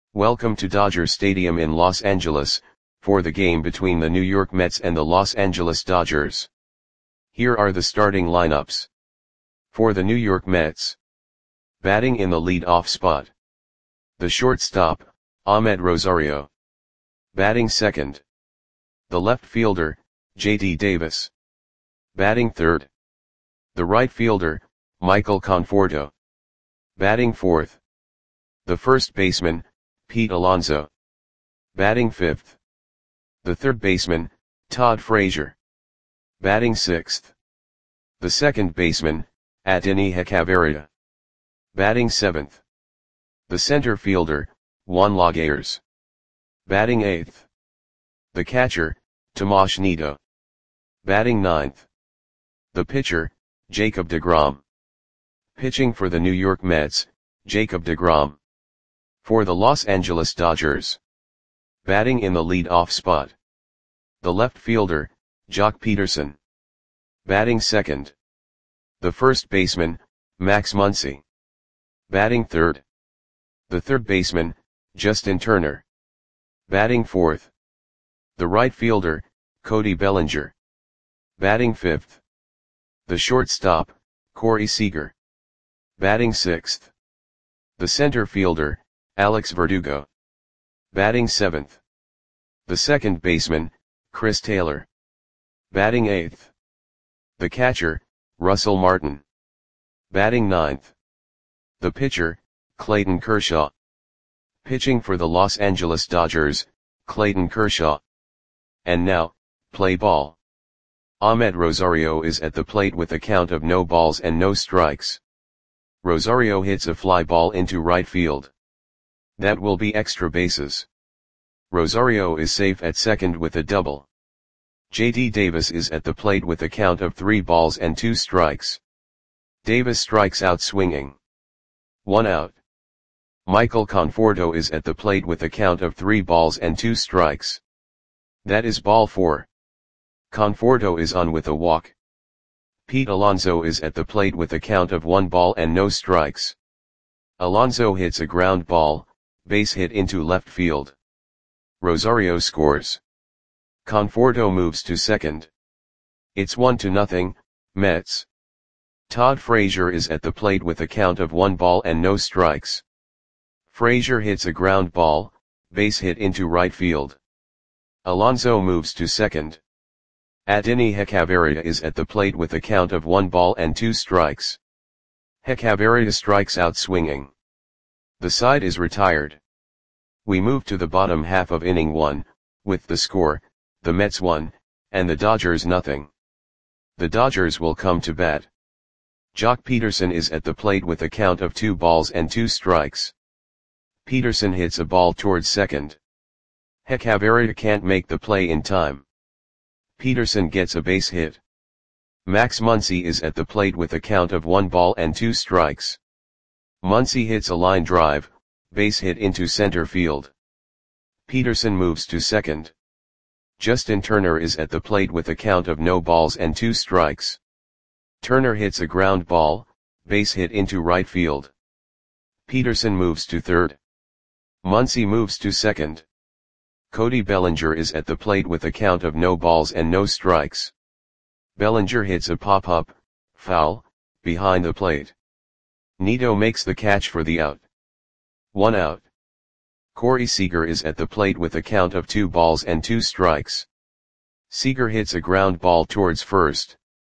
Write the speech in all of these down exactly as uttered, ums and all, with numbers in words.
Welcome to Dodger Stadium in Los Angeles, for the game between the New York Mets and the Los Angeles Dodgers. Here are the starting lineups. For the New York Mets. Batting in the lead-off spot. The shortstop, Amed Rosario. Batting second. The left fielder, J D Davis. Batting third. The right fielder, Michael Conforto. Batting fourth. The first baseman, Pete Alonso. Batting fifth. The third baseman, Todd Frazier. Batting sixth. The second baseman, Adeiny Hechavarria. Batting seventh. The center fielder, Juan Lagares. Batting eighth. The catcher, Tomas Nido. Batting ninth. The pitcher, Jacob deGrom. Pitching for the New York Mets, Jacob deGrom. For the Los Angeles Dodgers. Batting in the lead-off spot. The left fielder, Joc Pederson. Batting second. The first baseman, Max Muncy. Batting third. The third baseman, Justin Turner. Batting fourth. The right fielder, Cody Bellinger. Batting fifth. The shortstop, Corey Seager. Batting sixth. The center fielder, Alex Verdugo. Batting seventh. The second baseman, Chris Taylor. Batting eighth. The catcher, Russell Martin. Batting ninth. The pitcher, Clayton Kershaw. Pitching for the Los Angeles Dodgers, Clayton Kershaw. And now, play ball. Amed Rosario is at the plate with a count of no balls and no strikes. Rosario hits a fly ball into right field. That will be extra bases. Rosario is safe at second with a double. J D Davis is at the plate with a count of three balls and two strikes. Davis strikes out swinging. One out. Michael Conforto is at the plate with a count of three balls and two strikes. That is ball four. Conforto is on with a walk. Pete Alonso is at the plate with a count of one ball and no strikes. Alonso hits a ground ball, base hit into left field. Rosario scores. Conforto moves to second. It's one to nothing, Mets. Todd Frazier is at the plate with a count of one ball and no strikes. Frazier hits a ground ball, base hit into right field. Alonso moves to second. Adeiny Hechavarria is at the plate with a count of one ball and two strikes. Hechavarria strikes out swinging. The side is retired. We move to the bottom half of inning one, with the score, the Mets one, and the Dodgers nothing. The Dodgers will come to bat. Joc Pederson is at the plate with a count of two balls and two strikes. Pederson hits a ball towards second. Hechavarria can't make the play in time. Pederson gets a base hit. Max Muncy is at the plate with a count of one ball and two strikes. Muncy hits a line drive, base hit into center field. Pederson moves to second. Justin Turner is at the plate with a count of no balls and two strikes. Turner hits a ground ball, base hit into right field. Pederson moves to third. Muncy moves to second. Cody Bellinger is at the plate with a count of no balls and no strikes. Bellinger hits a pop-up, foul, behind the plate. Nido makes the catch for the out. One out. Corey Seager is at the plate with a count of two balls and two strikes. Seager hits a ground ball towards first.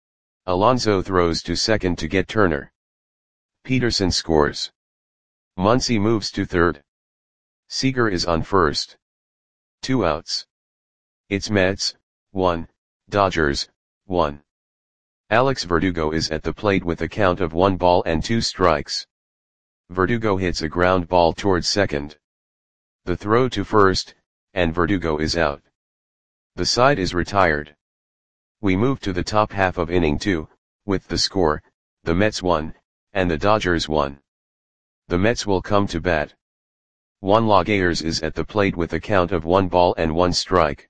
Alonso throws to second to get Turner. Pederson scores. Muncy moves to third. Seager is on first. Two outs. It's Mets, one, Dodgers, one. Alex Verdugo is at the plate with a count of one ball and two strikes. Verdugo hits a ground ball towards second. The throw to first, and Verdugo is out. The side is retired. We move to the top half of inning two, with the score, the Mets one, and the Dodgers one. The Mets will come to bat. Juan Lagares is at the plate with a count of one ball and one strike.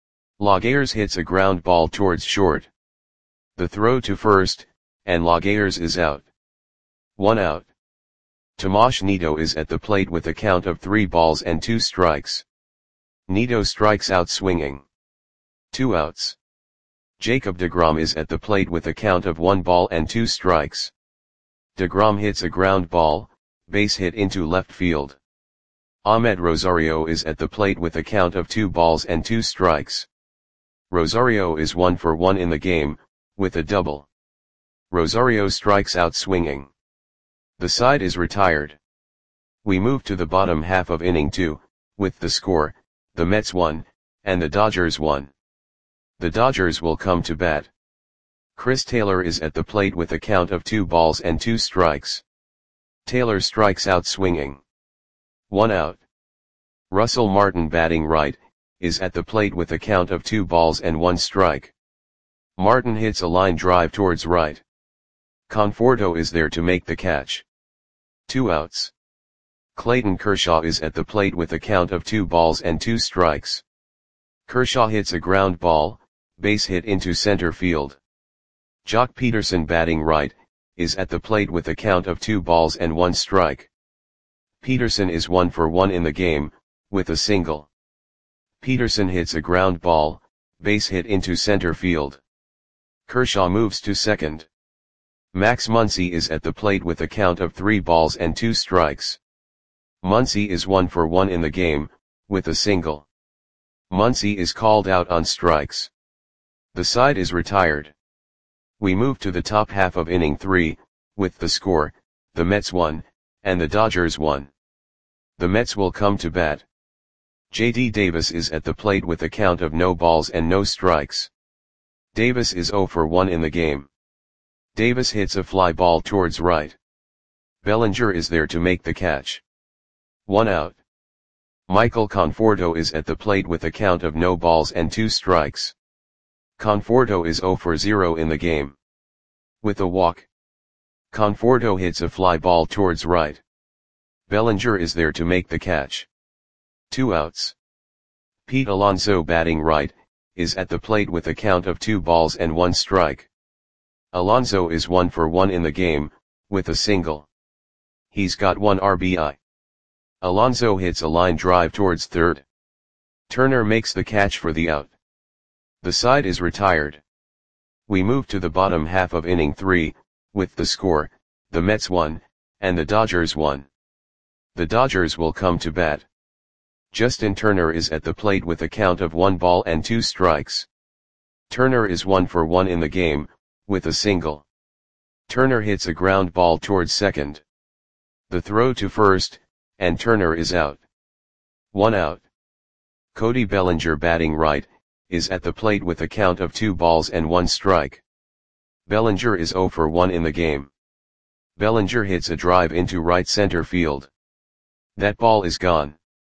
Lagares hits a ground ball towards short. The throw to first, and Lagares is out. One out. Tomas Nido is at the plate with a count of three balls and two strikes. Nido strikes out swinging. Two outs. Jacob deGrom is at the plate with a count of one ball and two strikes. deGrom hits a ground ball, base hit into left field. Ahmed Rosario is at the plate with a count of two balls and two strikes. Rosario is one for one in the game, with a double. Rosario strikes out swinging. The side is retired. We move to the bottom half of inning two, with the score, the Mets won, and the Dodgers won. The Dodgers will come to bat. Chris Taylor is at the plate with a count of two balls and two strikes. Taylor strikes out swinging. One out. Russell Martin batting right, is at the plate with a count of two balls and one strike. Martin hits a line drive towards right. Conforto is there to make the catch. Two outs. Clayton Kershaw is at the plate with a count of two balls and two strikes. Kershaw hits a ground ball, base hit into center field. Jock Peterson batting right, is at the plate with a count of two balls and one strike. Peterson is one for one in the game, with a single. Peterson hits a ground ball, base hit into center field. Kershaw moves to second. Max Muncy is at the plate with a count of three balls and two strikes. Muncy is one for one in the game, with a single. Muncy is called out on strikes. The side is retired. We move to the top half of inning three, with the score, the Mets won, and the Dodgers won. The Mets will come to bat. J D Davis is at the plate with a count of no balls and no strikes. Davis is zero for one in the game. Davis hits a fly ball towards right. Bellinger is there to make the catch. One out. Michael Conforto is at the plate with a count of no balls and two strikes. Conforto is zero for zero in the game. With a walk. Conforto hits a fly ball towards right. Bellinger is there to make the catch. Two outs. Pete Alonso batting right, is at the plate with a count of two balls and one strike. Alonso is one for one in the game, with a single. He's got one R B I. Alonso hits a line drive towards third. Turner makes the catch for the out. The side is retired. We move to the bottom half of inning three, with the score, the Mets won, and the Dodgers won. The Dodgers will come to bat. Justin Turner is at the plate with a count of one ball and two strikes. Turner is one for one in the game, with a single. Turner hits a ground ball towards second. The throw to first, and Turner is out. One out. Cody Bellinger batting right, is at the plate with a count of two balls and one strike. Bellinger is zero for one in the game. Bellinger hits a drive into right center field. That ball is gone.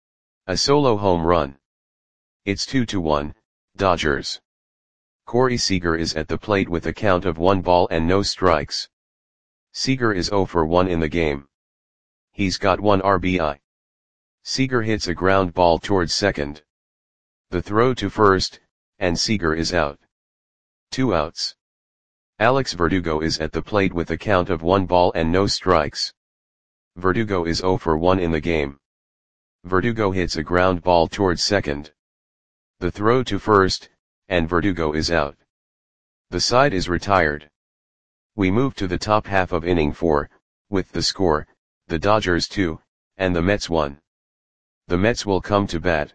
A solo home run. It's two to one, Dodgers. Corey Seager is at the plate with a count of one ball and no strikes. Seager is zero for one in the game. He's got one R B I. Seager hits a ground ball towards second. The throw to first, and Seager is out. Two outs. Alex Verdugo is at the plate with a count of one ball and no strikes. Verdugo is zero for one in the game. Verdugo hits a ground ball towards second. The throw to first, and Verdugo is out. The side is retired. We move to the top half of inning four, with the score, the Dodgers two, and the Mets one. The Mets will come to bat.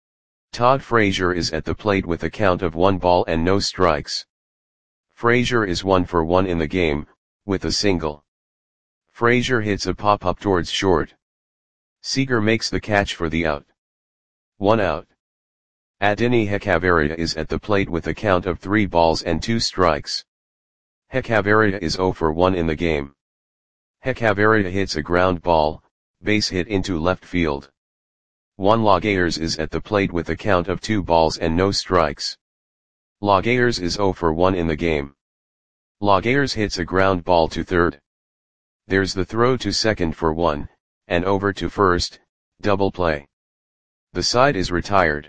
Todd Frazier is at the plate with a count of one ball and no strikes. Frazier is one for one in the game, with a single. Frazier hits a pop-up towards short. Seager makes the catch for the out. One out. Adeiny Hechavarria is at the plate with a count of three balls and two strikes. Hechavarria is zero for one in the game. Hechavarria hits a ground ball, base hit into left field. Juan Lagares is at the plate with a count of two balls and no strikes. Lagares is zero for one in the game. Lagares hits a ground ball to third. There's the throw to second for one, and over to first, double play. The side is retired.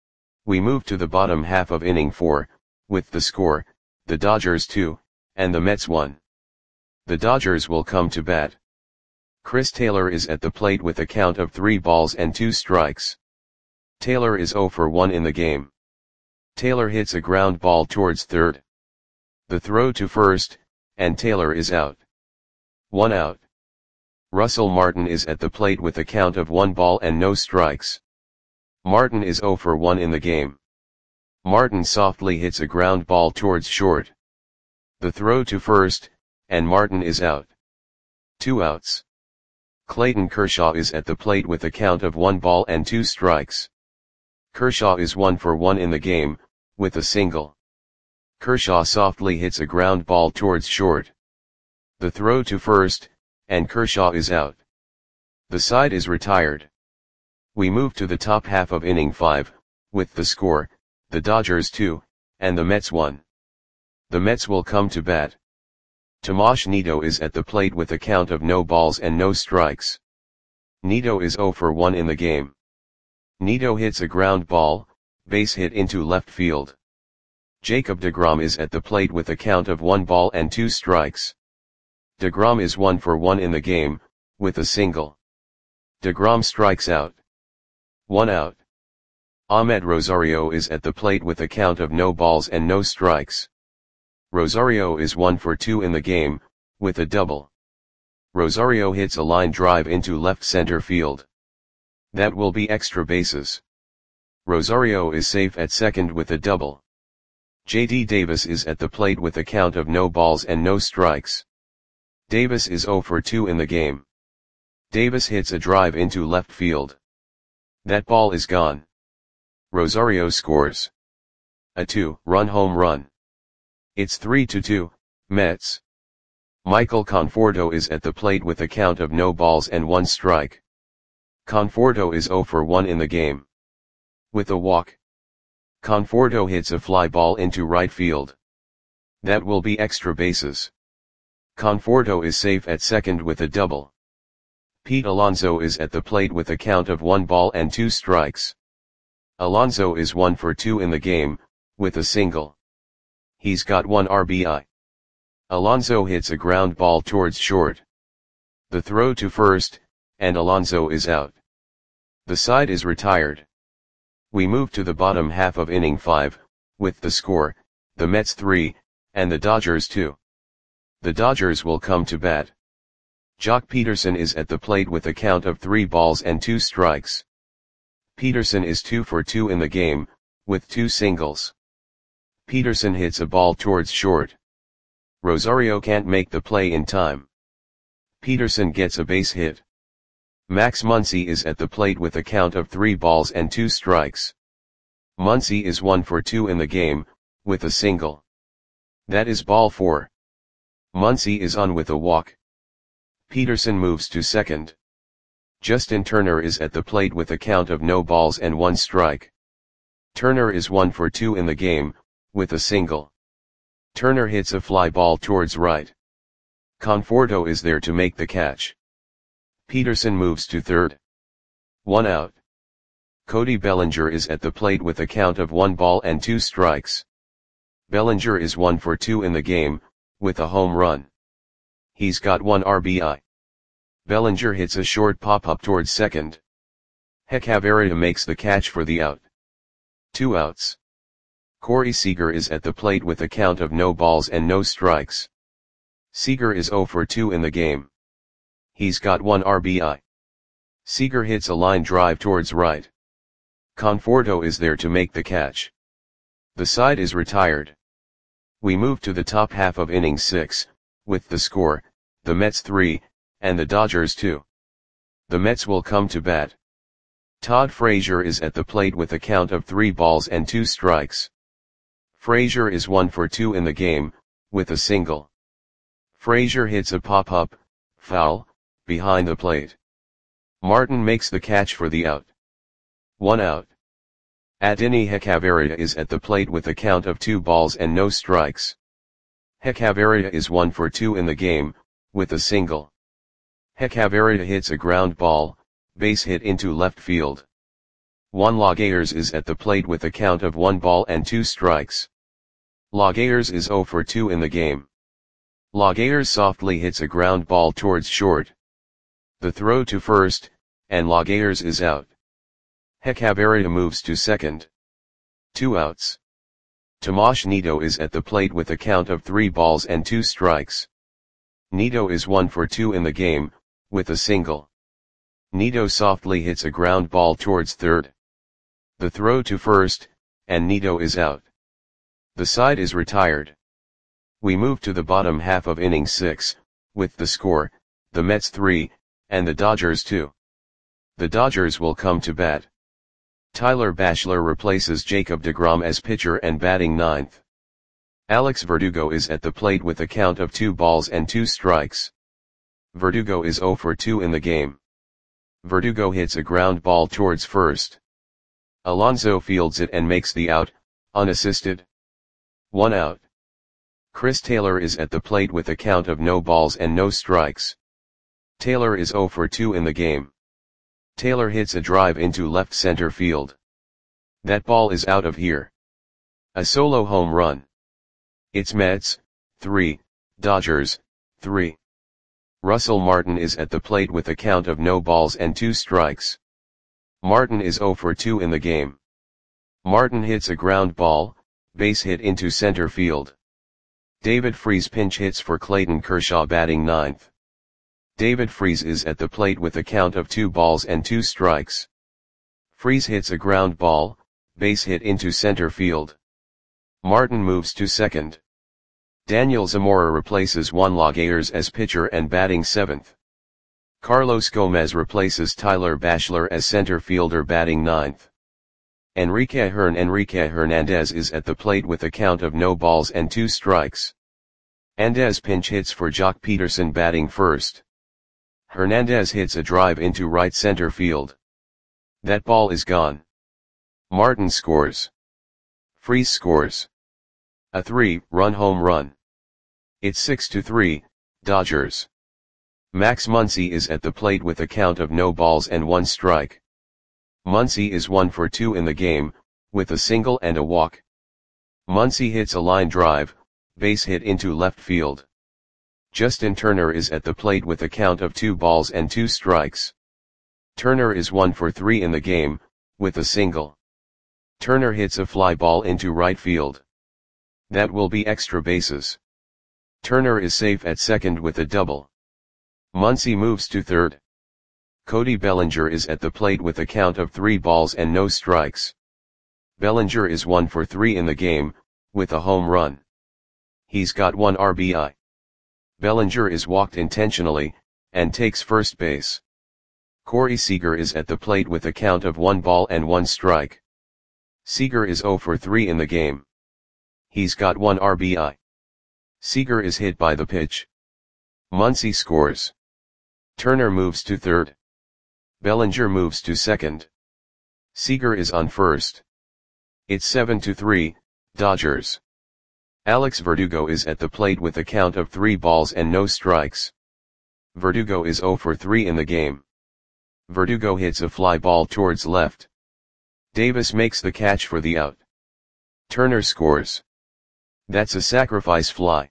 We move to the bottom half of inning four, with the score, the Dodgers two, and the Mets one. The Dodgers will come to bat. Chris Taylor is at the plate with a count of three balls and two strikes. Taylor is zero for one in the game. Taylor hits a ground ball towards third. The throw to first, and Taylor is out. One out. Russell Martin is at the plate with a count of one ball and no strikes. Martin is zero for one in the game. Martin softly hits a ground ball towards short. The throw to first, and Martin is out. Two outs. Clayton Kershaw is at the plate with a count of one ball and two strikes. Kershaw is one for one in the game, with a single. Kershaw softly hits a ground ball towards short. The throw to first, and Kershaw is out. The side is retired. We move to the top half of inning five, with the score, the Dodgers two, and the Mets one. The Mets will come to bat. Tomas Nido is at the plate with a count of no balls and no strikes. Nido is zero for one in the game. Nido hits a ground ball, base hit into left field. Jacob deGrom is at the plate with a count of one ball and two strikes. deGrom is one for one in the game, with a single. deGrom strikes out. One out. Ahmed Rosario is at the plate with a count of no balls and no strikes. Rosario is one for two in the game, with a double. Rosario hits a line drive into left center field. That will be extra bases. Rosario is safe at second with a double. J D Davis is at the plate with a count of no balls and no strikes. Davis is zero for two in the game. Davis hits a drive into left field. That ball is gone. Rosario scores a two-run home run. It's three to two, Mets. Michael Conforto is at the plate with a count of no balls and one strike. Conforto is zero for one in the game. With a walk. Conforto hits a fly ball into right field. That will be extra bases. Conforto is safe at second with a double. Pete Alonso is at the plate with a count of one ball and two strikes. Alonso is one for two in the game, with a single. He's got one R B I. Alonso hits a ground ball towards short. The throw to first, and Alonso is out. The side is retired. We move to the bottom half of inning five, with the score, the Mets three, and the Dodgers two. The Dodgers will come to bat. Jock Peterson is at the plate with a count of three balls and two strikes. Peterson is two for two in the game, with two singles. Peterson hits a ball towards short. Rosario can't make the play in time. Peterson gets a base hit. Max Muncy is at the plate with a count of three balls and two strikes. Muncy is one for two in the game, with a single. That is ball four. Muncy is on with a walk. Peterson moves to second. Justin Turner is at the plate with a count of no balls and one strike. Turner is one for two in the game, with a single. Turner hits a fly ball towards right. Conforto is there to make the catch. Peterson moves to third. One out. Cody Bellinger is at the plate with a count of one ball and two strikes. Bellinger is one for two in the game, with a home run. He's got one R B I. Bellinger hits a short pop-up towards second. Hechavarria makes the catch for the out. Two outs. Corey Seager is at the plate with a count of no balls and no strikes. Seager is zero for two in the game. He's got one R B I. Seager hits a line drive towards right. Conforto is there to make the catch. The side is retired. We move to the top half of inning six, with the score, the Mets three, and the Dodgers two. The Mets will come to bat. Todd Frazier is at the plate with a count of three balls and two strikes. Frazier is one for two in the game, with a single. Frazier hits a pop-up, foul, behind the plate. Martin makes the catch for the out. One out. Adeiny Hechavarria is at the plate with a count of two balls and no strikes. Hechavarria is one for two in the game, with a single. Hechavarria hits a ground ball, base hit into left field. Juan Lagares is at the plate with a count of one ball and two strikes. Lagares is zero for two in the game. Lagares softly hits a ground ball towards short. The throw to first, and Laguerre is out. Hechavarria moves to second. Two outs. Tomas Nido is at the plate with a count of three balls and two strikes. Nido is one for two in the game, with a single. Nido softly hits a ground ball towards third. The throw to first, and Nido is out. The side is retired. We move to the bottom half of inning six, with the score, the Mets three, and the Dodgers two. The Dodgers will come to bat. Tyler Bachelor replaces Jacob deGrom as pitcher and batting ninth. Alex Verdugo is at the plate with a count of two balls and two strikes. Verdugo is zero for two in the game. Verdugo hits a ground ball towards first. Alonso fields it and makes the out, unassisted. One out. Chris Taylor is at the plate with a count of no balls and no strikes. Taylor is zero for two in the game. Taylor hits a drive into left center field. That ball is out of here. A solo home run. It's Mets, three, Dodgers, three. Russell Martin is at the plate with a count of no balls and two strikes. Martin is zero for two in the game. Martin hits a ground ball, base hit into center field. David Freese pinch hits for Clayton Kershaw batting ninth. David Freese is at the plate with a count of two balls and two strikes. Freese hits a ground ball, base hit into center field. Martin moves to second. Daniel Zamora replaces Juan Laguerre as pitcher and batting seventh. Carlos Gomez replaces Tyler Bachelor as center fielder batting ninth. Enrique Hern Enrique Hernandez is at the plate with a count of no balls and two strikes. Andez pinch hits for Jock Peterson batting first. Hernandez hits a drive into right center field. That ball is gone. Martin scores. Freese scores. A three-run home run. It's six to three, Dodgers. Max Muncy is at the plate with a count of no balls and one strike. Muncy is one for two in the game, with a single and a walk. Muncy hits a line drive, base hit into left field. Justin Turner is at the plate with a count of two balls and two strikes. Turner is one for three in the game, with a single. Turner hits a fly ball into right field. That will be extra bases. Turner is safe at second with a double. Muncy moves to third. Cody Bellinger is at the plate with a count of three balls and no strikes. Bellinger is one for three in the game, with a home run. He's got one R B I. Bellinger is walked intentionally, and takes first base. Corey Seager is at the plate with a count of one ball and one strike. Seager is zero for three in the game. He's got one R B I. Seager is hit by the pitch. Muncy scores. Turner moves to third. Bellinger moves to second. Seager is on first. It's seven to three, Dodgers. Alex Verdugo is at the plate with a count of three balls and no strikes. Verdugo is zero for three in the game. Verdugo hits a fly ball towards left. Davis makes the catch for the out. Turner scores. That's a sacrifice fly.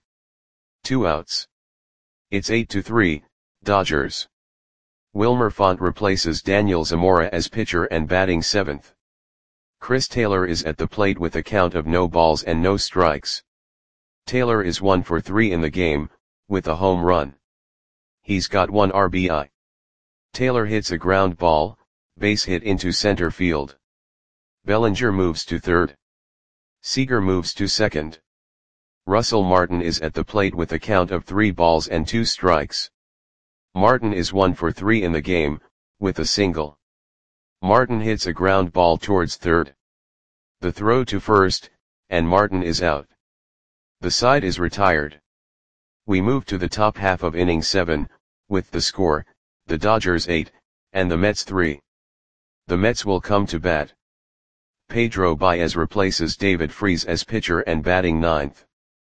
Two outs. It's eight to three, Dodgers. Wilmer Font replaces Daniel Zamora as pitcher and batting seventh. Chris Taylor is at the plate with a count of no balls and no strikes. Taylor is one for three in the game, with a home run. He's got one R B I. Taylor hits a ground ball, base hit into center field. Bellinger moves to third. Seager moves to second. Russell Martin is at the plate with a count of three balls and two strikes. Martin is one for three in the game, with a single. Martin hits a ground ball towards third. The throw to first, and Martin is out. The side is retired. We move to the top half of inning seven, with the score, the Dodgers eight, and the Mets three. The Mets will come to bat. Pedro Baez replaces David Freese as pitcher and batting ninth.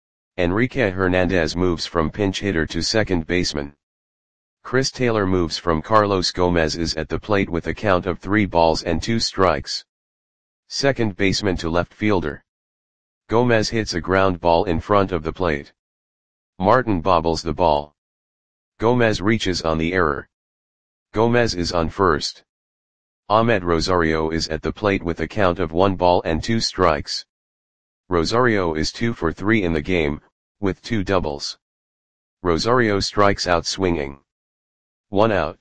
Enrique Hernandez moves from pinch hitter to second baseman. Chris Taylor moves from Carlos Gomez is at the plate with a count of three balls and two strikes. Second baseman to left fielder. Gomez hits a ground ball in front of the plate. Martin bobbles the ball. Gomez reaches on the error. Gomez is on first. Ahmed Rosario is at the plate with a count of one ball and two strikes. Rosario is two for three in the game, with two doubles. Rosario strikes out swinging. One out.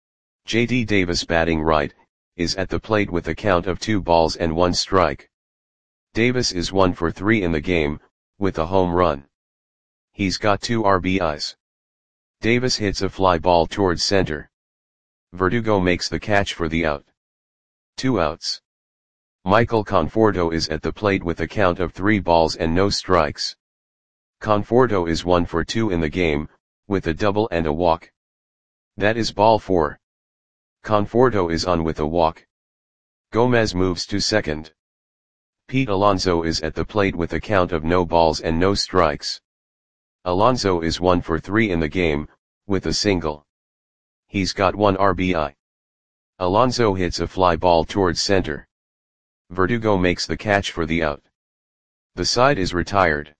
J D Davis, batting right, is at the plate with a count of two balls and one strike. Davis is one for three in the game, with a home run. He's got two R B Is. Davis hits a fly ball towards center. Verdugo makes the catch for the out. Two outs. Michael Conforto is at the plate with a count of three balls and no strikes. Conforto is one for two in the game, with a double and a walk. That is ball four. Conforto is on with a walk. Gomez moves to second. Pete Alonso is at the plate with a count of no balls and no strikes. Alonso is one for three in the game, with a single. He's got one R B I. Alonso hits a fly ball towards center. Verdugo makes the catch for the out. The side is retired.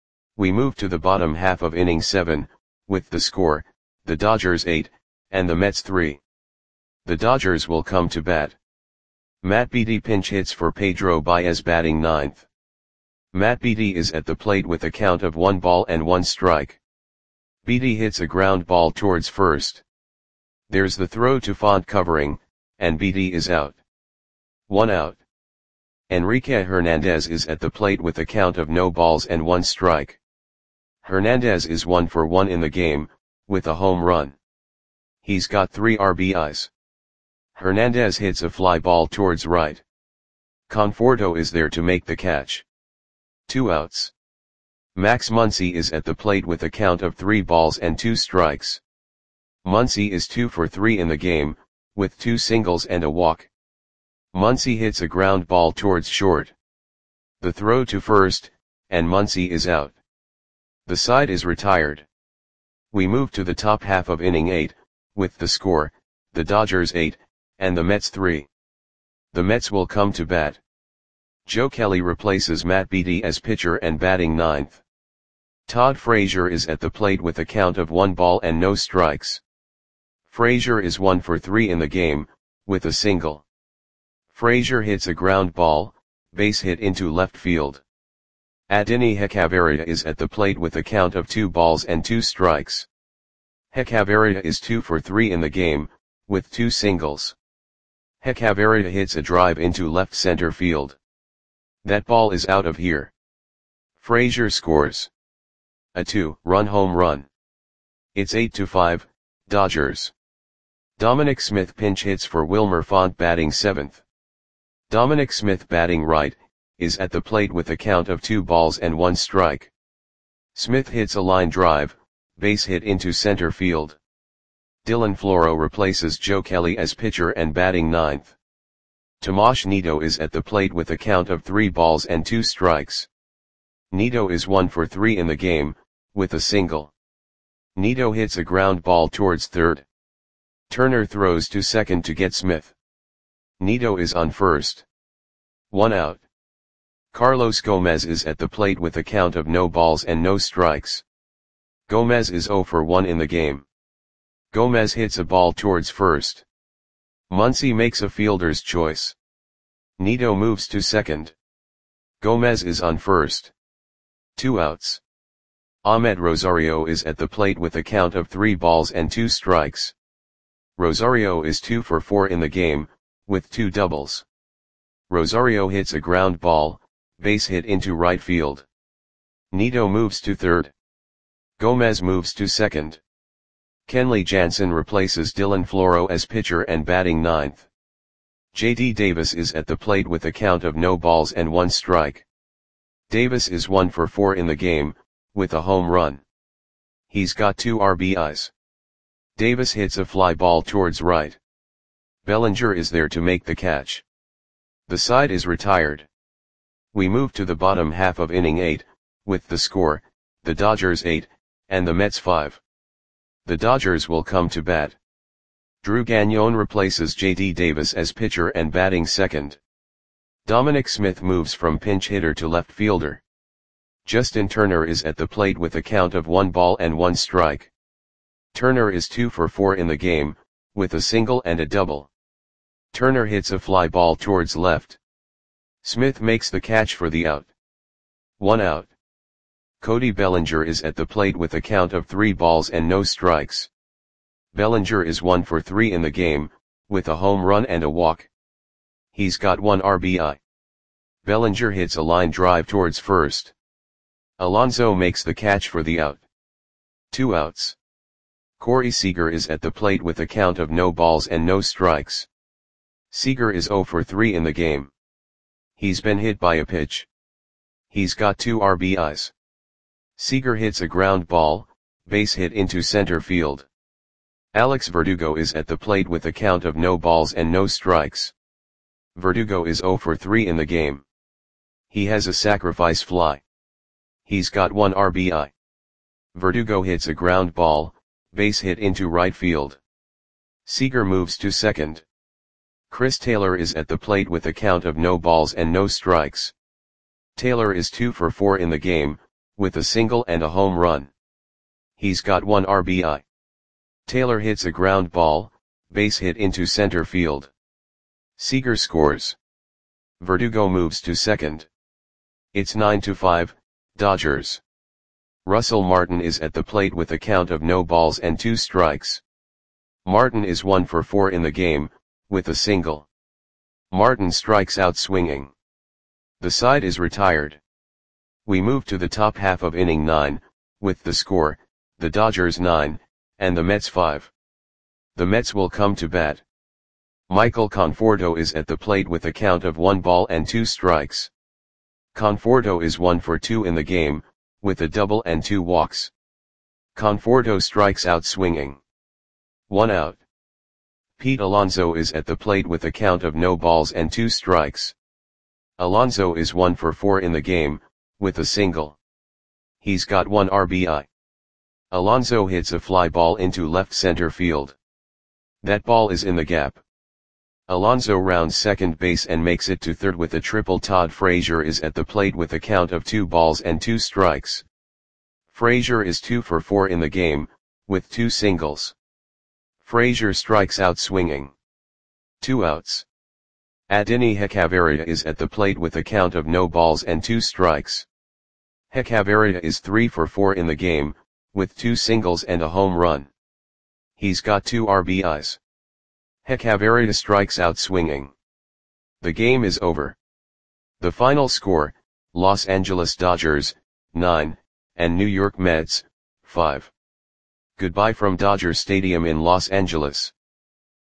We move to the bottom half of inning seven, with the score, the Dodgers eight, and the Mets three. The Dodgers will come to bat. Matt Beaty pinch hits for Pedro Baez, batting ninth. Matt Beaty is at the plate with a count of one ball and one strike. Beaty hits a ground ball towards first. There's the throw to Font covering, and Beaty is out. One out. Enrique Hernandez is at the plate with a count of no balls and one strike. Hernandez is one for one in the game, with a home run. He's got three R B Is. Hernandez hits a fly ball towards right. Conforto is there to make the catch. Two outs. Max Muncy is at the plate with a count of three balls and two strikes. Muncy is two for three in the game, with two singles and a walk. Muncy hits a ground ball towards short. The throw to first, and Muncy is out. The side is retired. We move to the top half of inning eight, with the score, the Dodgers eight, and the Mets three. The Mets will come to bat. Joe Kelly replaces Matt Beaty as pitcher and batting ninth. Todd Frazier is at the plate with a count of one ball and no strikes. Frazier is one for three in the game, with a single. Frazier hits a ground ball, base hit into left field. Adeiny Hechavarria is at the plate with a count of two balls and two strikes. Hechavarria is two for three in the game, with two singles. Hechavarria hits a drive into left center field. That ball is out of here. Frazier scores a two-run home run. It's eight to five, Dodgers. Dominic Smith pinch hits for Wilmer Font, batting seventh. Dominic Smith, batting right, is at the plate with a count of two balls and one strike. Smith hits a line drive, base hit into center field. Dylan Floro replaces Joe Kelly as pitcher and batting ninth. Tomas Nido is at the plate with a count of three balls and two strikes. Nido is one for three in the game, with a single. Nido hits a ground ball towards third. Turner throws to second to get Smith. Nido is on first. One out. Carlos Gomez is at the plate with a count of no balls and no strikes. Gomez is zero for one in the game. Gomez hits a ball towards first. Muncy makes a fielder's choice. Nido moves to second. Gomez is on first. Two outs. Ahmed Rosario is at the plate with a count of three balls and two strikes. Rosario is two for four in the game, with two doubles. Rosario hits a ground ball, base hit into right field. Nido moves to third. Gomez moves to second. Kenley Jansen replaces Dylan Floro as pitcher and batting ninth. J D Davis is at the plate with a count of no balls and one strike. Davis is one for four in the game, with a home run. He's got two R B Is. Davis hits a fly ball towards right. Bellinger is there to make the catch. The side is retired. We move to the bottom half of inning eight, with the score, the Dodgers eight, and the Mets five. The Dodgers will come to bat. Drew Gagnon replaces J D Davis as pitcher and batting second. Dominic Smith moves from pinch hitter to left fielder. Justin Turner is at the plate with a count of one ball and one strike. Turner is two for four in the game, with a single and a double. Turner hits a fly ball towards left. Smith makes the catch for the out. One out. Cody Bellinger is at the plate with a count of three balls and no strikes. Bellinger is one for three in the game, with a home run and a walk. He's got one R B I. Bellinger hits a line drive towards first. Alonso makes the catch for the out. Two outs. Corey Seager is at the plate with a count of no balls and no strikes. Seager is zero for three in the game. He's been hit by a pitch. He's got two R B Is. Seager hits a ground ball, base hit into center field. Alex Verdugo is at the plate with a count of no balls and no strikes. Verdugo is zero for three in the game. He has a sacrifice fly. He's got one R B I. Verdugo hits a ground ball, base hit into right field. Seager moves to second. Chris Taylor is at the plate with a count of no balls and no strikes. Taylor is two for four in the game, with a single and a home run. He's got one R B I. Taylor hits a ground ball, base hit into center field. Seager scores. Verdugo moves to second. It's nine to five, Dodgers. Russell Martin is at the plate with a count of no balls and two strikes. Martin is one for four in the game, with a single. Martin strikes out swinging. The side is retired. We move to the top half of inning nine, with the score, the Dodgers nine, and the Mets five. The Mets will come to bat. Michael Conforto is at the plate with a count of one ball and two strikes. Conforto is one for two in the game, with a double and two walks. Conforto strikes out swinging. One out. Pete Alonso is at the plate with a count of no balls and two strikes. Alonso is one for four in the game, with a single. He's got one R B I. Alonso hits a fly ball into left center field. That ball is in the gap. Alonso rounds second base and makes it to third with a triple. Todd Frazier is at the plate with a count of two balls and two strikes. Frazier is two for four in the game, with two singles. Frazier strikes out swinging. Two outs. Adeiny Hechavarria is at the plate with a count of no balls and two strikes. Hechavarria is three for four in the game, with two singles and a home run. He's got two R B Is. Hechavarria strikes out swinging. The game is over. The final score, Los Angeles Dodgers, nine, and New York Mets, five. Goodbye from Dodger Stadium in Los Angeles.